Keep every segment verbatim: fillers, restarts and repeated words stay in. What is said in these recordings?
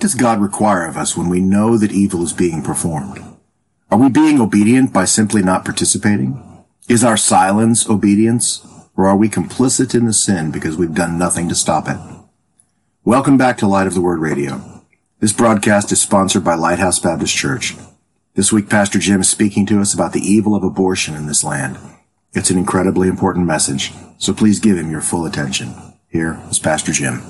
does God require of us when we know that evil is being performed? Are we being obedient by simply not participating? Is our silence obedience, or are we complicit in the sin because we've done nothing to stop it? Welcome back to Light of the Word Radio. This broadcast is sponsored by Lighthouse Baptist Church. This week, Pastor Jim is speaking to us about the evil of abortion in this land. It's an incredibly important message, so please give him your full attention. Here is Pastor Jim.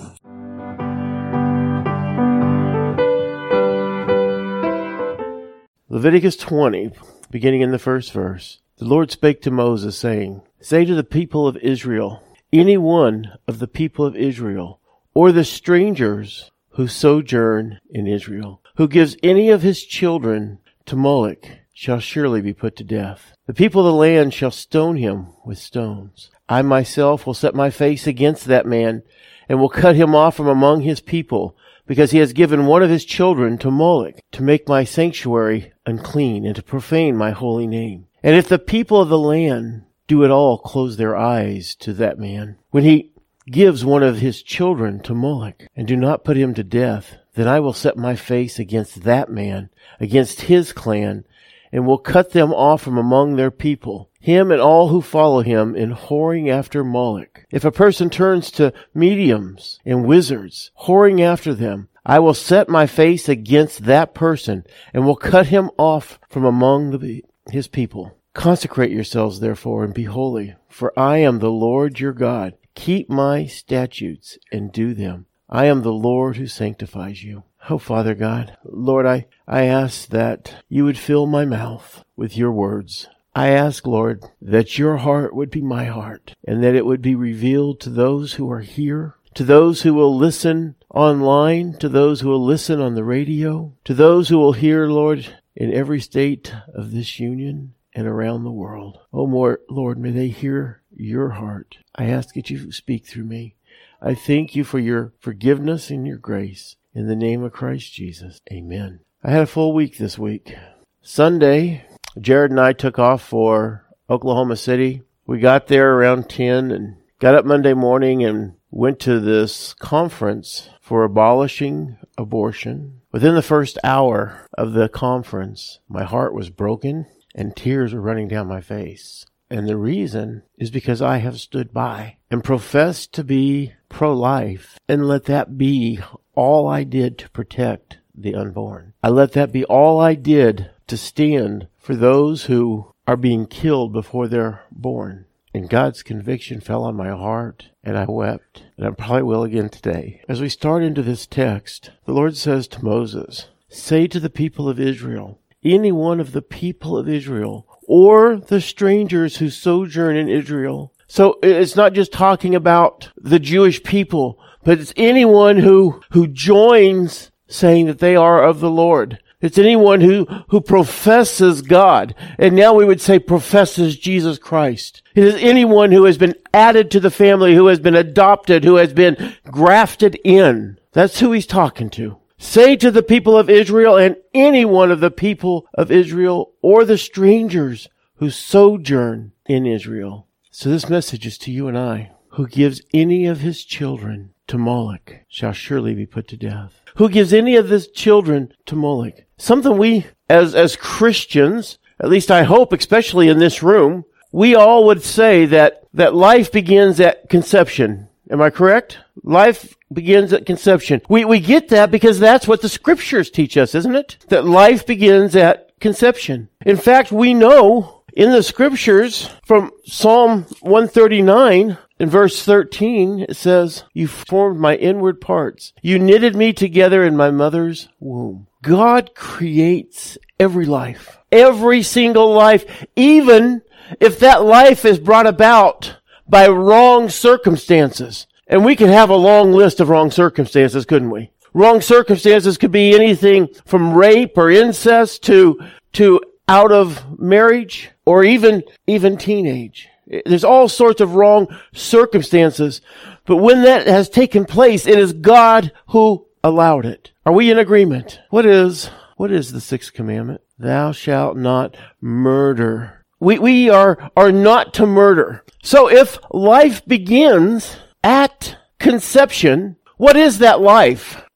Leviticus twenty, beginning in the first verse. The Lord spake to Moses, saying, Say to the people of Israel, any one of the people of Israel, or the strangers who sojourn in Israel, who gives any of his children to Moloch, shall surely be put to death. The people of the land shall stone him with stones. I myself will set my face against that man, and will cut him off from among his people, because he has given one of his children to Moloch, to make my sanctuary unclean, and to profane my holy name. And if the people of the land do at all close their eyes to that man, when he gives one of his children to Moloch, and do not put him to death, then I will set my face against that man, against his clan, and will cut them off from among their people, him and all who follow him in whoring after Moloch. If a person turns to mediums and wizards, whoring after them, I will set my face against that person, and will cut him off from among the, his people. Consecrate yourselves, therefore, and be holy, for I am the Lord your God. Keep my statutes and do them. I am the Lord who sanctifies you. Oh, Father God, Lord, I, I ask that you would fill my mouth with your words. I ask, Lord, that your heart would be my heart, and that it would be revealed to those who are here, to those who will listen online, to those who will listen on the radio, to those who will hear, Lord, in every state of this union and around the world. Oh, more, Lord, may they hear your heart. I ask that you speak through me. I thank you for your forgiveness and your grace. In the name of Christ Jesus, amen. I had a full week this week. Sunday, Jared and I took off for Oklahoma City. We got there around ten and got up Monday morning and went to this conference for abolishing abortion. Within the first hour of the conference, my heart was broken and tears were running down my face. And the reason is because I have stood by and professed to be pro-life and let that be all I did to protect the unborn. I let that be all I did to stand for those who are being killed before they're born. And God's conviction fell on my heart, and I wept, and I probably will again today. As we start into this text, the Lord says to Moses, Say to the people of Israel, any one of the people of Israel, or the strangers who sojourn in Israel. So it's not just talking about the Jewish people, but it's anyone who, who joins saying that they are of the Lord. It's anyone who, who professes God. And now we would say professes Jesus Christ. It is anyone who has been added to the family, who has been adopted, who has been grafted in. That's who he's talking to. Say to the people of Israel, and any one of the people of Israel, or the strangers who sojourn in Israel. So this message is to you and I. Who gives any of his children to Moloch shall surely be put to death. Who gives any of his children to Moloch? Something we, as, as Christians, at least I hope, especially in this room, we all would say that, that life begins at conception. Am I correct? Life begins at conception. We, we get that because that's what the scriptures teach us, isn't it? That life begins at conception. In fact, we know in the scriptures from Psalm one thirty-nine, in verse thirteen, it says, You formed my inward parts. You knitted me together in my mother's womb. God creates every life. Every single life. Even if that life is brought about by wrong circumstances. And we could have a long list of wrong circumstances, couldn't we? Wrong circumstances could be anything from rape or incest to, to out of marriage or even, even teenage. There's all sorts of wrong circumstances. But when that has taken place, it is God who allowed it. Are we in agreement? What is, what is the sixth commandment? Thou shalt not murder. We, we are, are not to murder. So if life begins at conception, what is that life?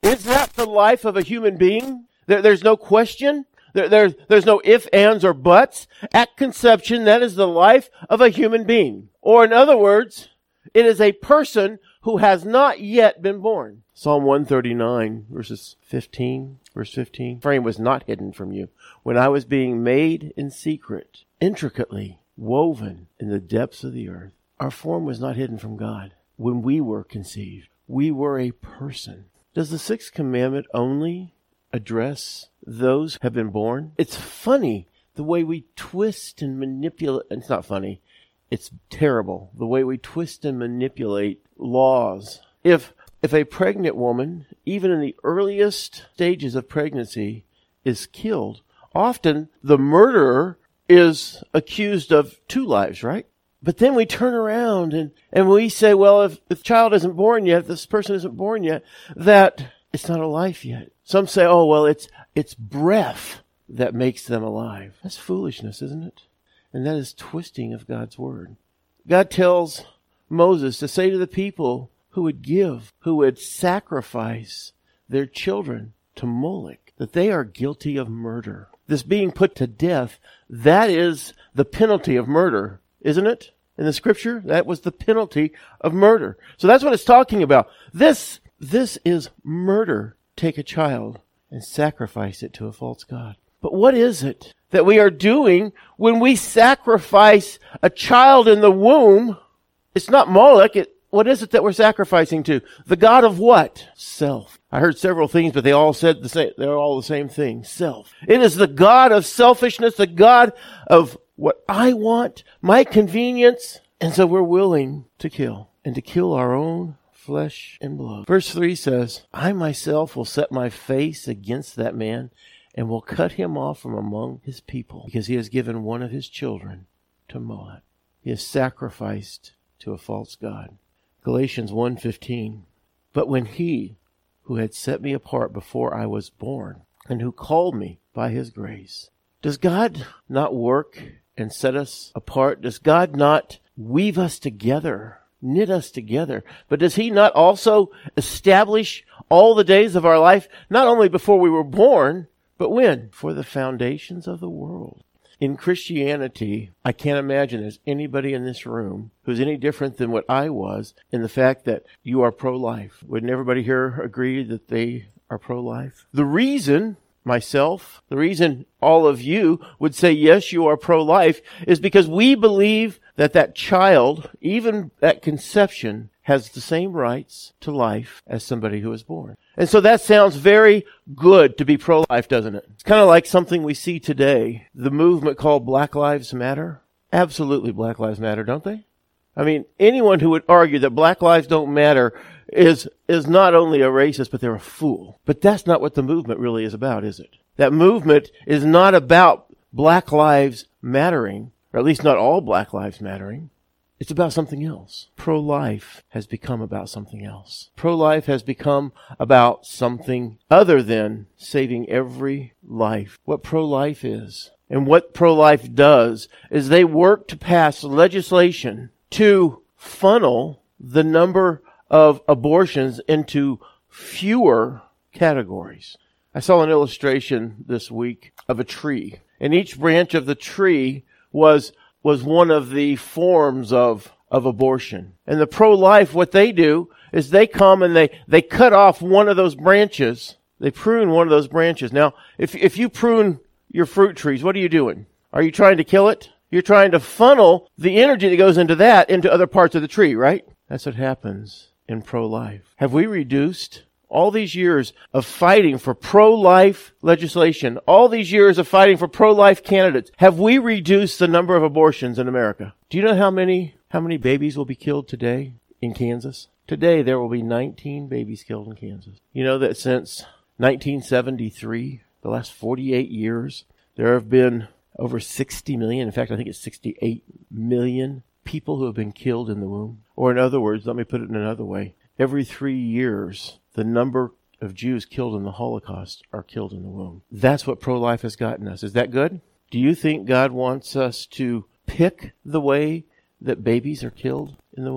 Is that the life of a human being? There, there's no question. There, there's, there's no ifs, ands, or buts. At conception, that is the life of a human being. Or in other words, it is a person who has not yet been born. Psalm one thirty-nine, verses fifteen, verse fifteen. Frame was not hidden from you when I was being made in secret, intricately woven in the depths of the earth. Our form was not hidden from God when we were conceived. We were a person. Does the sixth commandment only address those who have been born? It's funny the way we twist and manipulate. It's not funny. It's terrible the way we twist and manipulate laws. If if a pregnant woman, even in the earliest stages of pregnancy, is killed, often the murderer is accused of two lives, right? But then we turn around and, and we say, well, if, if the child isn't born yet, if this person isn't born yet, that it's not a life yet. Some say, oh, well, it's it's breath that makes them alive. That's foolishness, isn't it? And that is twisting of God's word. God tells Moses to say to the people who would give, who would sacrifice their children to Molech, that they are guilty of murder. This being put to death, that is the penalty of murder, isn't it? In the scripture, that was the penalty of murder. So that's what it's talking about. This, this is murder. Take a child and sacrifice it to a false god. But what is it that we are doing when we sacrifice a child in the womb? It's not Moloch. It, what is it that we're sacrificing to? The god of what? Self. I heard several things, but they all said the same. They're all the same thing. Self. It is the god of selfishness, the god of what I want, my convenience. And so we're willing to kill and to kill our own flesh and blood. Verse three says, I myself will set my face against that man and will cut him off from among his people, because he has given one of his children to Moab. He has sacrificed to a false god. Galatians one fifteen. But when he who had set me apart before I was born, and who called me by his grace. Does God not work and set us apart? Does God not weave us together, knit us together? But does he not also establish all the days of our life, not only before we were born, but when? For the foundations of the world. In Christianity, I can't imagine there's anybody in this room who's any different than what I was in the fact that you are pro-life. Wouldn't everybody here agree that they are pro-life? The reason, myself, the reason all of you would say, yes, you are pro-life, is because we believe that that child, even at conception, has the same rights to life as somebody who is born. And so that sounds very good to be pro-life, doesn't it? It's kind of like something we see today, the movement called Black Lives Matter. Absolutely Black Lives Matter, don't they? I mean, anyone who would argue that Black lives don't matter is is not only a racist, but they're a fool. But that's not what the movement really is about, is it? That movement is not about Black lives mattering, or at least not all Black lives mattering. It's about something else. Pro-life has become about something else. Pro-life has become about something other than saving every life. What pro-life is, and what pro-life does, is they work to pass legislation to funnel the number of abortions into fewer categories. I saw an illustration this week of a tree, and each branch of the tree was was one of the forms of, of abortion. And the pro-life, what they do is they come and they, they cut off one of those branches. They prune one of those branches. Now, if, if you prune your fruit trees, what are you doing? Are you trying to kill it? You're trying to funnel the energy that goes into that into other parts of the tree, right? That's what happens in pro-life. Have we reduced all these years of fighting for pro-life legislation, all these years of fighting for pro-life candidates, have we reduced the number of abortions in America? Do you know how many how many babies will be killed today in Kansas? Today there will be nineteen babies killed in Kansas. You know that since nineteen seventy-three, the last forty-eight years, there have been over sixty million, in fact I think it's sixty-eight million people who have been killed in the womb. Or in other words, let me put it in another way, every three years the number of Jews killed in the Holocaust are killed in the womb. That's what pro-life has gotten us. Is that good? Do you think God wants us to pick the way that babies are killed in the womb?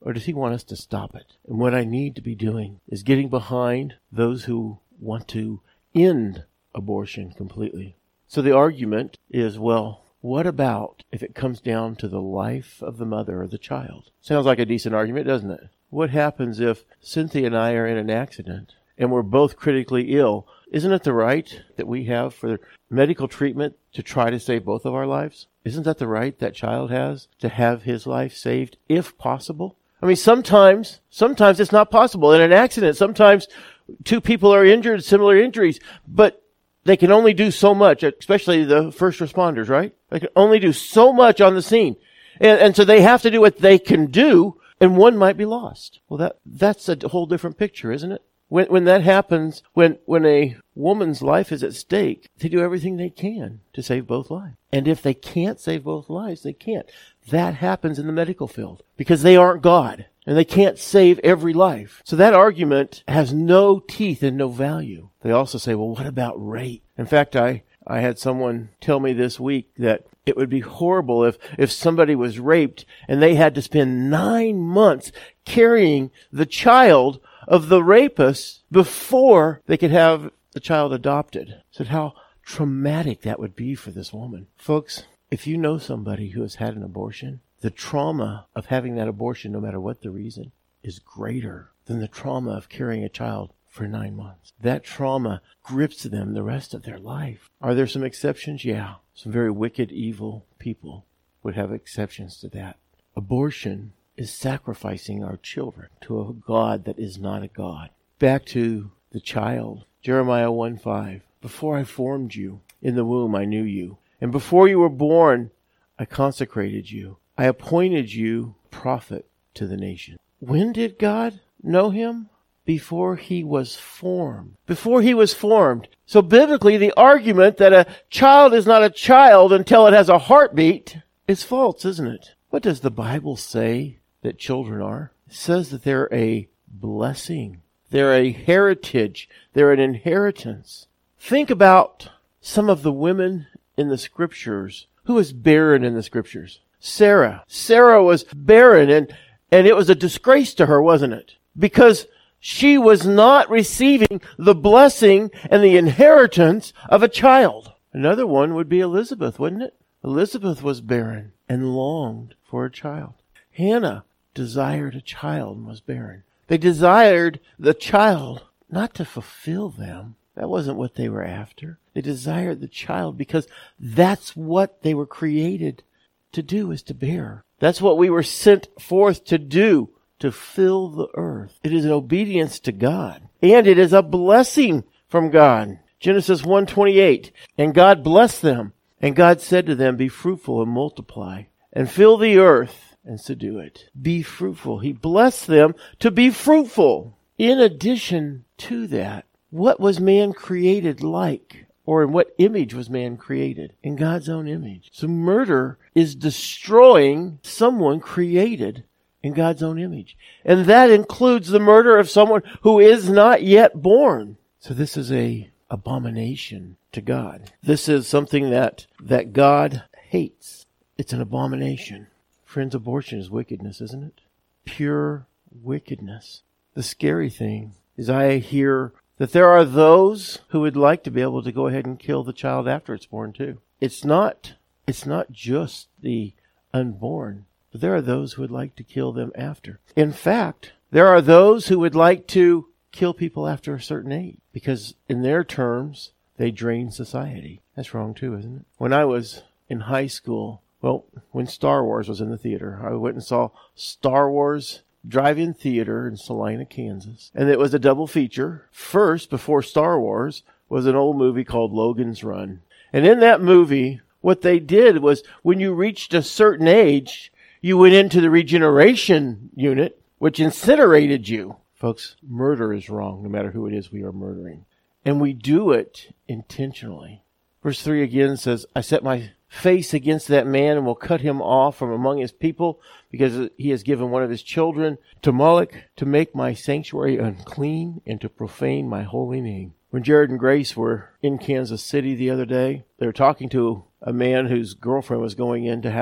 Or does he want us to stop it? And what I need to be doing is getting behind those who want to end abortion completely. So the argument is, well, what about if it comes down to the life of the mother or the child? Sounds like a decent argument, doesn't it? What happens if Cynthia and I are in an accident and we're both critically ill? Isn't it the right that we have for medical treatment to try to save both of our lives? Isn't that the right that child has to have his life saved if possible? I mean, sometimes, sometimes it's not possible. In an accident, sometimes two people are injured, similar injuries, but they can only do so much, especially the first responders, right? They can only do so much on the scene. And, and so they have to do what they can do, and one might be lost. Well, that that's a whole different picture, isn't it? When when that happens, when when a woman's life is at stake, they do everything they can to save both lives. And if they can't save both lives, they can't. That happens in the medical field because they aren't God and they can't save every life. So that argument has no teeth and no value. They also say, well, what about rape? In fact, I, I had someone tell me this week that it would be horrible if, if somebody was raped and they had to spend nine months carrying the child of the rapist before they could have the child adopted. Said how traumatic that would be for this woman. Folks, if you know somebody who has had an abortion, the trauma of having that abortion, no matter what the reason, is greater than the trauma of carrying a child for nine months. That trauma grips them the rest of their life. Are there some exceptions? Yeah. Some very wicked, evil people would have exceptions to that. Abortion is sacrificing our children to a God that is not a God. Back to the child. Jeremiah one five. Before I formed you in the womb, I knew you. And before you were born, I consecrated you. I appointed you prophet to the nation. When did God know him? Before he was formed. Before he was formed. So biblically, the argument that a child is not a child until it has a heartbeat is false, isn't it? What does the Bible say that children are? It says that they're a blessing. They're a heritage. They're an inheritance. Think about some of the women in the scriptures. Who was barren in the scriptures? Sarah. Sarah was barren, and, and it was a disgrace to her, wasn't it? Because she was not receiving the blessing and the inheritance of a child. Another one would be Elizabeth, wouldn't it? Elizabeth was barren and longed for a child. Hannah desired a child and was barren. They desired the child not to fulfill them. That wasn't what they were after. They desired the child because that's what they were created to do, is to bear. That's what we were sent forth to do, to fill the earth. It is an obedience to God. And it is a blessing from God. Genesis one twenty-eight. And God blessed them. And God said to them, be fruitful and multiply, and fill the earth and subdue it. Be fruitful. He blessed them to be fruitful. In addition to that, what was man created like? Or in what image was man created? In God's own image. So murder is destroying someone created in God's own image. And that includes the murder of someone who is not yet born. So this is a abomination to God. This is something that, that God hates. It's an abomination. Friends, abortion is wickedness, isn't it? Pure wickedness. The scary thing is I hear that there are those who would like to be able to go ahead and kill the child after it's born too. It's not, it's not just the unborn, but there are those who would like to kill them after. In fact, there are those who would like to kill people after a certain age because in their terms, they drain society. That's wrong too, isn't it? When I was in high school, well, when Star Wars was in the theater, I went and saw Star Wars Drive-In Theater in Salina, Kansas. And it was a double feature. First, before Star Wars, was an old movie called Logan's Run. And in that movie, what they did was when you reached a certain age, you went into the regeneration unit, which incinerated you. Folks, murder is wrong, no matter who it is we are murdering. And we do it intentionally. Verse three again says, I set my face against that man and will cut him off from among his people because he has given one of his children to Moloch to make my sanctuary unclean and to profane my holy name. When Jared and Grace were in Kansas City the other day, they were talking to a man whose girlfriend was going in to have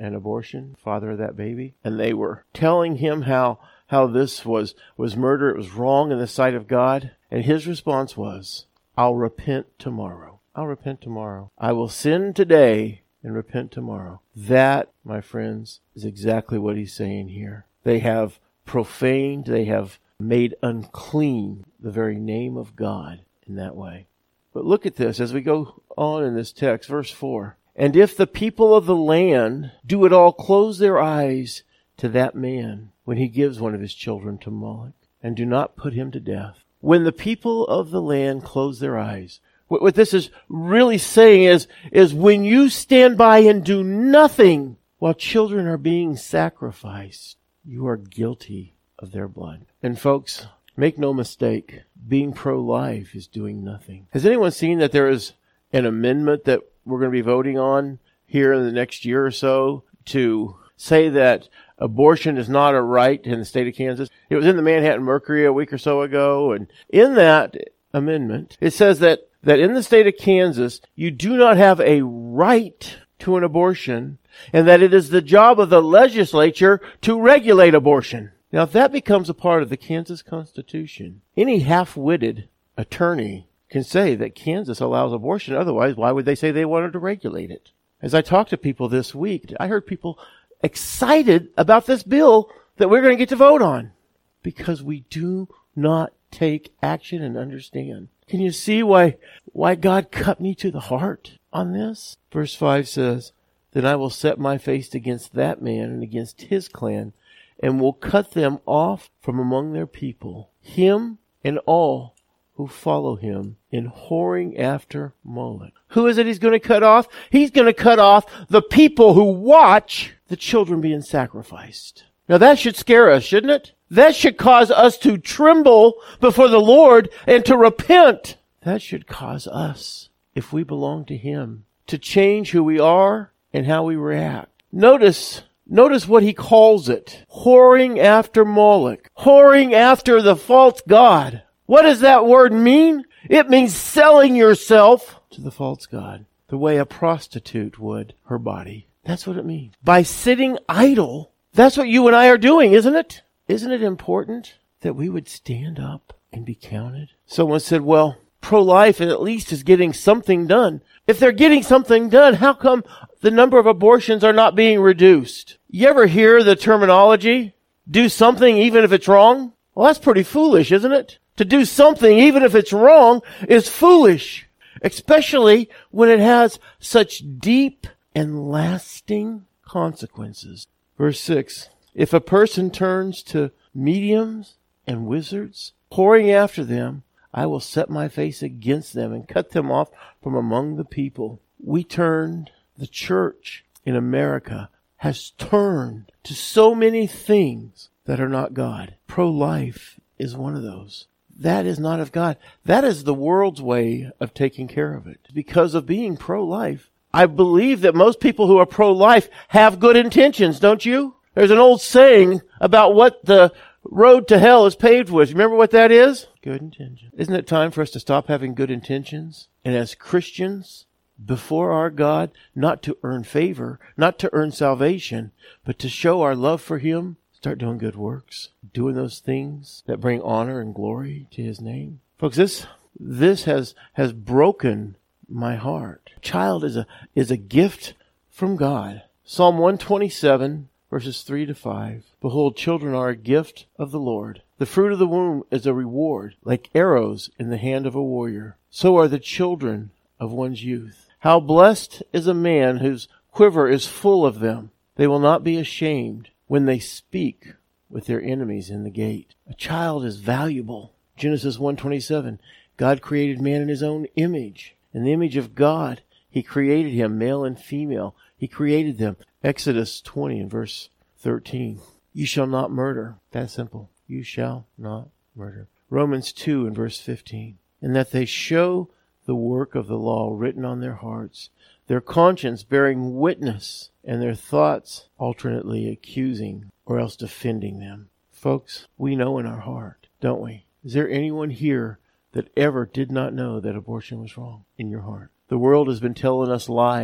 an abortion, father of that baby. And they were telling him how, how this was, was murder. It was wrong in the sight of God. And his response was, I'll repent tomorrow. I'll repent tomorrow. I will sin today and repent tomorrow. That, my friends, is exactly what he's saying here. They have profaned, they have made unclean the very name of God in that way. But look at this as we go on in this text, verse four. And if the people of the land do at all close their eyes to that man when he gives one of his children to Moloch, and do not put him to death. When the people of the land close their eyes, what, what this is really saying is, is when you stand by and do nothing while children are being sacrificed, you are guilty of their blood. And folks, make no mistake, being pro-life is doing nothing. Has anyone seen that there is an amendment that we're going to be voting on here in the next year or so to say that abortion is not a right in the state of Kansas? It was in the Manhattan Mercury a week or so ago, and in that amendment, it says that, that in the state of Kansas, you do not have a right to an abortion, and that it is the job of the legislature to regulate abortion. Now, if that becomes a part of the Kansas Constitution, any half-witted attorney can say that Kansas allows abortion. Otherwise, why would they say they wanted to regulate it? As I talked to people this week, I heard people excited about this bill that we're going to get to vote on because we do not take action and understand. Can you see why, why God cut me to the heart on this? Verse five says, Then I will set my face against that man and against his clan, and will cut them off from among their people, him and all who follow him in whoring after Moloch. Who is it he's going to cut off? He's going to cut off the people who watch the children being sacrificed. Now that should scare us, shouldn't it? That should cause us to tremble before the Lord and to repent. That should cause us, if we belong to him, to change who we are and how we react. Notice Notice what he calls it. Whoring after Moloch. Whoring after the false god. What does that word mean? It means selling yourself to the false god, the way a prostitute would her body. That's what it means. By sitting idle, that's what you and I are doing, isn't it? Isn't it important that we would stand up and be counted? Someone said, well, pro-life at least is getting something done. If they're getting something done, how come the number of abortions are not being reduced? You ever hear the terminology, do something even if it's wrong? Well, that's pretty foolish, isn't it? To do something even if it's wrong is foolish, especially when it has such deep and lasting consequences. Verse six, if a person turns to mediums and wizards, whoring after them, I will set my face against them and cut them off from among the people. We turned, the church in America has turned to so many things that are not God. Pro-life is one of those. That is not of God. That is the world's way of taking care of it. Because of being pro-life, I believe that most people who are pro-life have good intentions, don't you? There's an old saying about what the road to hell is paved with. You remember what that is? Good intentions. Isn't it time for us to stop having good intentions? And as Christians, before our God, not to earn favor, not to earn salvation, but to show our love for him, start doing good works, doing those things that bring honor and glory to his name. Folks, this this has has broken my heart. Child is a is a gift from God. Psalm one twenty-seven, verses three to five. Behold, children are a gift of the Lord. The fruit of the womb is a reward, like arrows in the hand of a warrior. So are the children of one's youth. How blessed is a man whose quiver is full of them. They will not be ashamed when they speak with their enemies in the gate. A child is valuable. Genesis one twenty-seven, God created man in his own image. In the image of God, he created him, male and female. He created them. Exodus twenty and verse thirteen. You shall not murder. That's simple. You shall not murder. Romans two and verse fifteen. And that they show the work of the law written on their hearts, their conscience bearing witness, and their thoughts alternately accusing or else defending them. Folks, we know in our heart, don't we? Is there anyone here that ever did not know that abortion was wrong in your heart? The world has been telling us lies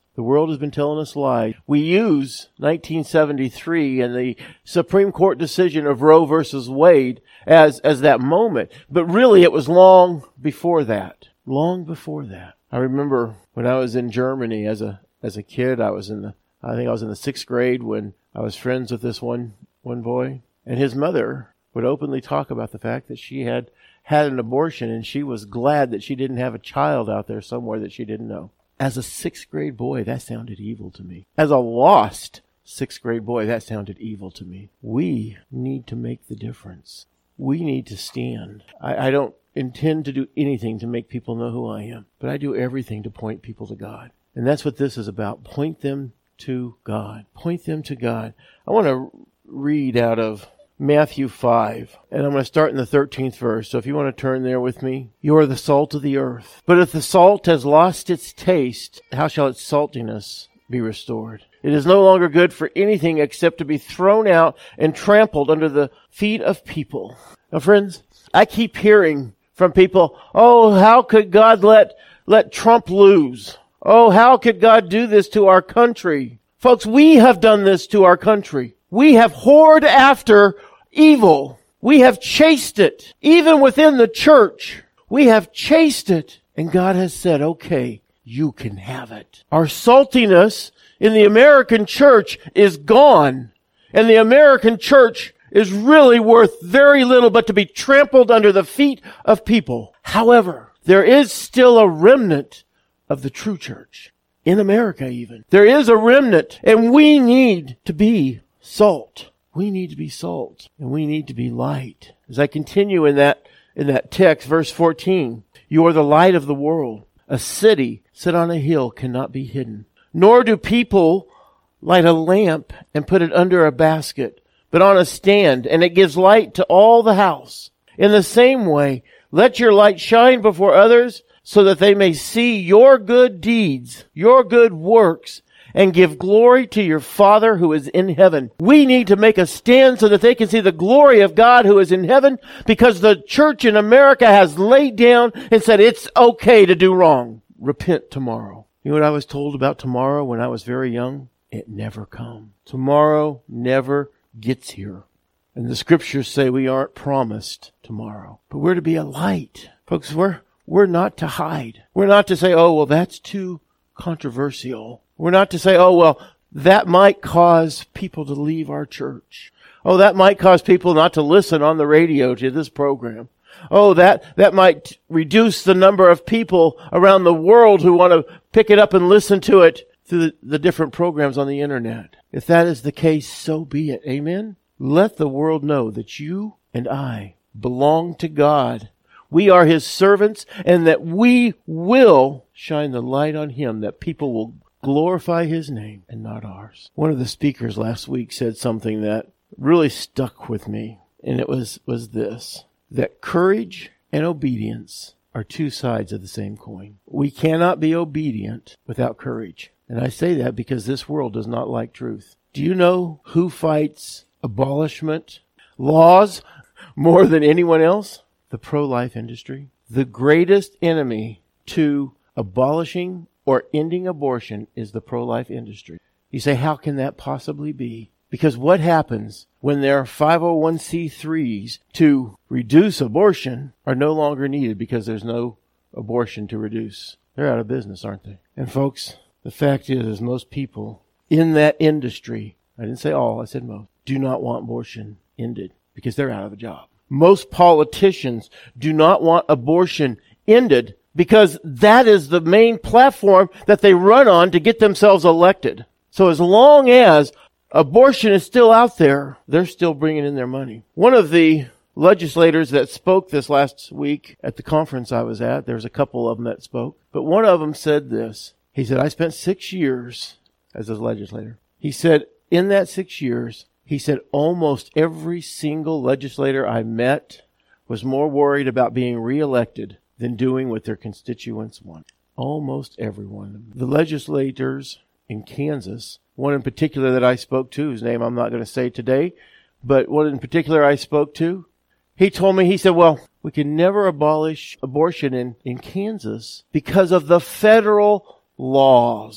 The world has been telling us lies. We use nineteen seventy-three and the Supreme Court decision of Roe versus Wade as, as that moment. But really it was long before that. Long before that. I remember when I was in Germany as a, as a kid, I was in the, I think I was in the sixth grade when I was friends with this one, one boy. And his mother would openly talk about the fact that she had had an abortion and she was glad that she didn't have a child out there somewhere that she didn't know. As a sixth grade boy, that sounded evil to me. As a lost sixth grade boy, that sounded evil to me. We need to make the difference. We need to stand. I, I don't intend to do anything to make people know who I am, but I do everything to point people to God. And that's what this is about. Point them to God. Point them to God. I want to read out of Matthew five, and I'm going to start in the thirteenth verse. So if you want to turn there with me. You are the salt of the earth. But if the salt has lost its taste, how shall its saltiness be restored? It is no longer good for anything except to be thrown out and trampled under the feet of people. Now, friends, I keep hearing from people, oh, how could God let, let Trump lose? Oh, how could God do this to our country? Folks, we have done this to our country. We have whored after evil. We have chased it. Even within the church, we have chased it. And God has said, okay, you can have it. Our saltiness in the American church is gone. And the American church is really worth very little but to be trampled under the feet of people. However, there is still a remnant of the true church. In America even. There is a remnant. And we need to be salt. We need to be salt, and we need to be light. As I continue in that in that text, verse fourteen, you are the light of the world. A city set on a hill cannot be hidden. Nor do people light a lamp and put it under a basket, but on a stand, and it gives light to all the house. In the same way, let your light shine before others, so that they may see your good deeds, your good works, and give glory to your Father who is in heaven. We need to make a stand so that they can see the glory of God who is in heaven, because the church in America has laid down and said it's okay to do wrong. Repent tomorrow. You know what I was told about tomorrow when I was very young? It never comes. Tomorrow never gets here. And the scriptures say we aren't promised tomorrow. But we're to be a light. Folks, we're, we're not to hide. We're not to say, oh, well, that's too controversial. We're not to say, oh, well, that might cause people to leave our church. Oh, that might cause people not to listen on the radio to this program. Oh, that, that might reduce the number of people around the world who want to pick it up and listen to it through the, the different programs on the internet. If that is the case, so be it. Amen? Let the world know that you and I belong to God. We are His servants, and that we will shine the light on Him, that people will glorify His name and not ours. One of the speakers last week said something that really stuck with me, and it was, was this, that courage and obedience are two sides of the same coin. We cannot be obedient without courage. And I say that because this world does not like truth. Do you know who fights abolishment laws more than anyone else? The pro-life industry. The greatest enemy to abolishing or ending abortion is the pro-life industry. You say, how can that possibly be? Because what happens when their five oh one c threes to reduce abortion are no longer needed because there's no abortion to reduce? They're out of business, aren't they? And folks, the fact is, is most people in that industry, I didn't say all, I said most, do not want abortion ended because they're out of a job. Most politicians do not want abortion ended because that is the main platform that they run on to get themselves elected. So as long as abortion is still out there, they're still bringing in their money. One of the legislators that spoke this last week at the conference I was at, there's a couple of them that spoke, but one of them said this. He said, I spent six years as a legislator. He said, in that six years, he said, almost every single legislator I met was more worried about being reelected than doing what their constituents want. Almost everyone. The legislators in Kansas, one in particular that I spoke to, whose name I'm not going to say today, but one in particular I spoke to, he told me, he said, well, we can never abolish abortion in, in Kansas because of the federal laws.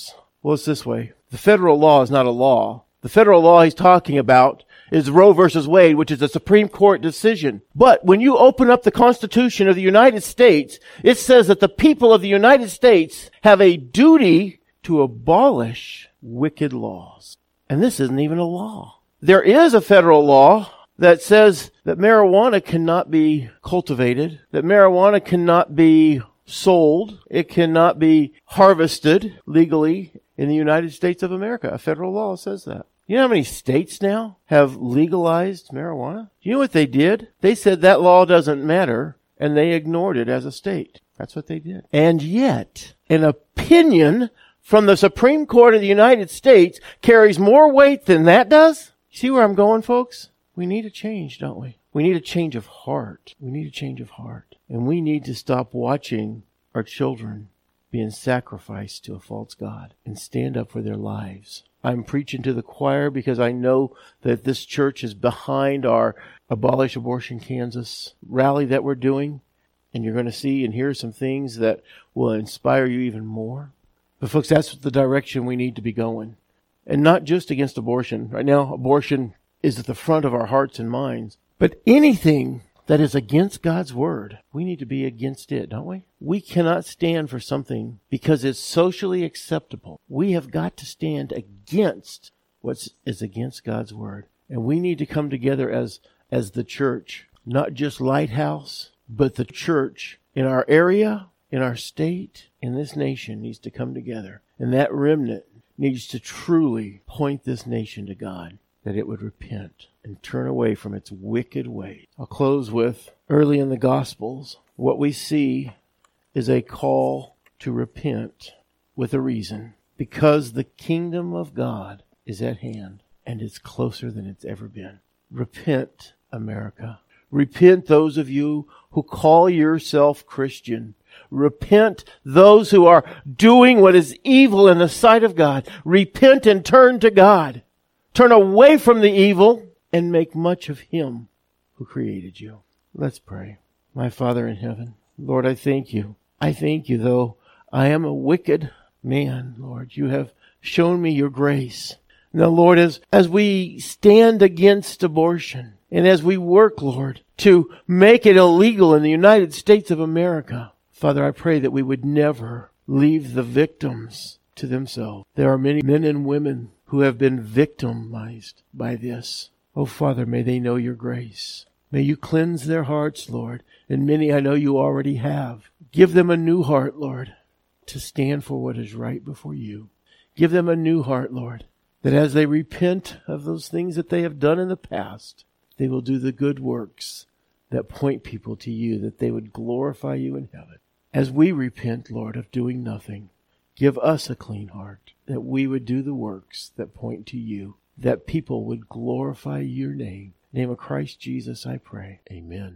Well, it's this way. The federal law is not a law. The federal law he's talking about is Roe versus Wade, which is a Supreme Court decision. But when you open up the Constitution of the United States, it says that the people of the United States have a duty to abolish wicked laws. And this isn't even a law. There is a federal law that says that marijuana cannot be cultivated, that marijuana cannot be sold, it cannot be harvested legally in the United States of America. A federal law says that. You know how many states now have legalized marijuana? Do you know what they did? They said that law doesn't matter, and they ignored it as a state. That's what they did. And yet, an opinion from the Supreme Court of the United States carries more weight than that does? See where I'm going, folks? We need a change, don't we? We need a change of heart. We need a change of heart. And we need to stop watching our children being sacrificed to a false god and stand up for their lives. I'm preaching to the choir because I know that this church is behind our Abolish Abortion Kansas rally that we're doing. And you're going to see and hear some things that will inspire you even more. But folks, that's the direction we need to be going. And not just against abortion. Right now, abortion is at the front of our hearts and minds. But anything that is against God's word, we need to be against it, don't we? We cannot stand for something because it's socially acceptable. We have got to stand against what is against God's word. And we need to come together as, as the church, not just Lighthouse, but the church in our area, in our state, in this nation needs to come together. And that remnant needs to truly point this nation to God, that it would repent and turn away from its wicked ways. I'll close with, early in the Gospels, what we see is a call to repent with a reason. Because the kingdom of God is at hand, and it's closer than it's ever been. Repent, America. Repent, those of you who call yourself Christian. Repent, those who are doing what is evil in the sight of God. Repent and turn to God. Turn away from the evil and make much of Him who created you. Let's pray. My Father in heaven, Lord, I thank you. I thank you, though I am a wicked man, Lord. You have shown me your grace. Now, Lord, as, as we stand against abortion and as we work, Lord, to make it illegal in the United States of America, Father, I pray that we would never leave the victims to themselves. There are many men and women who have been victimized by this. Oh, Father, may they know your grace. May you cleanse their hearts, Lord. And many I know you already have. Give them a new heart, Lord, to stand for what is right before you. Give them a new heart, Lord, that as they repent of those things that they have done in the past, they will do the good works that point people to you, that they would glorify you in heaven. As we repent, Lord, of doing nothing, give us a clean heart, that we would do the works that point to you, that people would glorify your name. In the name of Christ Jesus, I pray. Amen.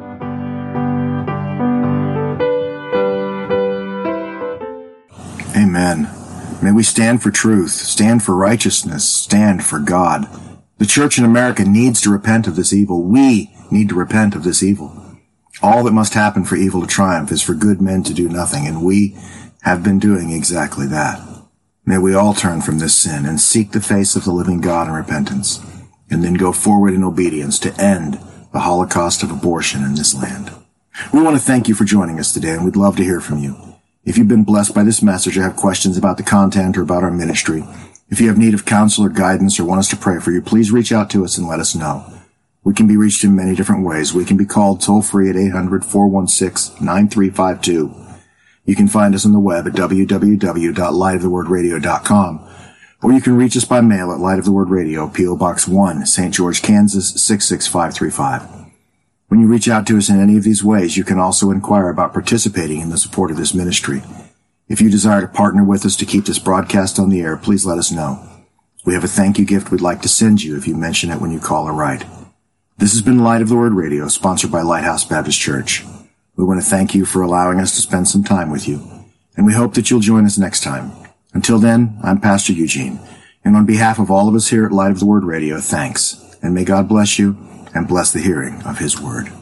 Amen. May we stand for truth, stand for righteousness, stand for God. The church in America needs to repent of this evil. We need to repent of this evil. All that must happen for evil to triumph is for good men to do nothing, and we have been doing exactly that. May we all turn from this sin and seek the face of the living God in repentance, and then go forward in obedience to end the holocaust of abortion in this land. We want to thank you for joining us today, and we'd love to hear from you. If you've been blessed by this message or have questions about the content or about our ministry, if you have need of counsel or guidance or want us to pray for you, please reach out to us and let us know. We can be reached in many different ways. We can be called toll-free at eight hundred, four one six, nine three five two. You can find us on the web at w w w dot light of the word radio dot com, or you can reach us by mail at Light of the Word Radio, P O Box one, Saint George, Kansas, six six five three five. When you reach out to us in any of these ways, you can also inquire about participating in the support of this ministry. If you desire to partner with us to keep this broadcast on the air, please let us know. We have a thank you gift we'd like to send you if you mention it when you call or write. This has been Light of the Word Radio, sponsored by Lighthouse Baptist Church. We want to thank you for allowing us to spend some time with you, and we hope that you'll join us next time. Until then, I'm Pastor Eugene, and on behalf of all of us here at Light of the Word Radio, thanks, and may God bless you and bless the hearing of His Word.